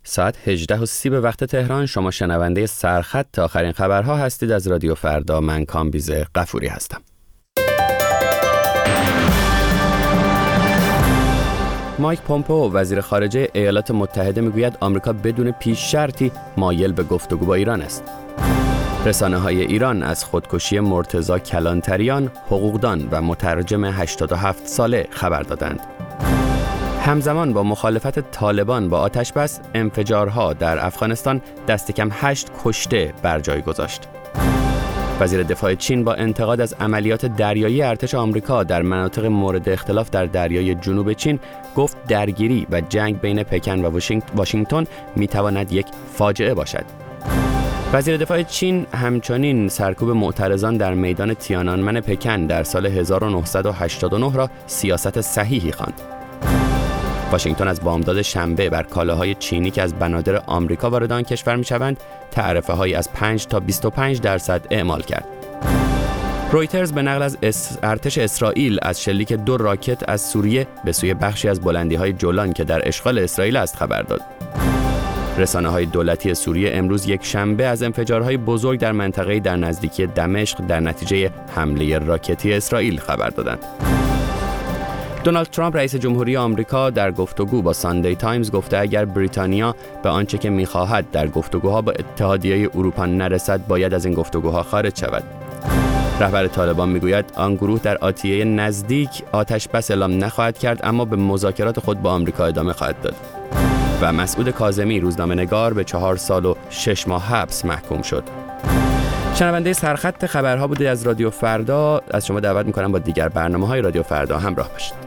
ساعت 18:30 به وقت تهران. شما شنونده سرخط آخرین خبرها هستید از رادیو فردا. من کامبیز غفوری هستم. مایک پومپئو وزیر خارجه ایالات متحده میگوید آمریکا بدون پیش شرطی مایل به گفتگو با ایران است. رسانه‌های ایران از خودکشی مرتضی کلانتریان، حقوقدان و مترجم 87 ساله خبر دادند. همزمان با مخالفت طالبان با آتش‌بس، انفجارها در افغانستان دست کم 8 کشته بر جای گذاشت. وزیر دفاع چین با انتقاد از عملیات دریایی ارتش آمریکا در مناطق مورد اختلاف در دریای جنوب چین گفت درگیری و جنگ بین پکن و واشنگتن میتواند یک فاجعه باشد. وزیر دفاع چین همچنین سرکوب معترضان در میدان تیانانمن پکن در سال 1989 را سیاست صحیحی خواند. واشنگتن از بامداد شنبه بر کالاهای چینی که از بنادر آمریکا وارد آن کشور می‌شوند تعرفه‌هایی از 5 تا 25% اعمال کرد. رویترز به نقل از ارتش اسرائیل از شلیک 2 راکت از سوریه به سوی بخشی از بلندی‌های جولان که در اشغال اسرائیل است خبر داد. رسانه‌های دولتی سوریه امروز یک شنبه از انفجارهای بزرگ در منطقه‌ای در نزدیکی دمشق در نتیجه حمله راکتی اسرائیل خبر دادند. دونالد ترامپ رئیس جمهوری آمریکا در گفتگو با ساندی تایمز گفته اگر بریتانیا به آنچه که می‌خواهد در گفتگوها با اتحادیه اروپا نرسد باید از این گفتگوها خارج شود. رهبر طالبان میگوید آن گروه در آتیه نزدیک آتش بس اعلام نخواهد کرد اما به مذاکرات خود با آمریکا ادامه خواهد داد. و مسعود کاظمی روزنامه‌نگار به 4 سال و 6 ماه حبس محکوم شد. شنونده سرخط خبرها بودید از رادیو فردا. از شما دعوت می‌کنم با دیگر برنامه‌های رادیو فردا همراه باشید.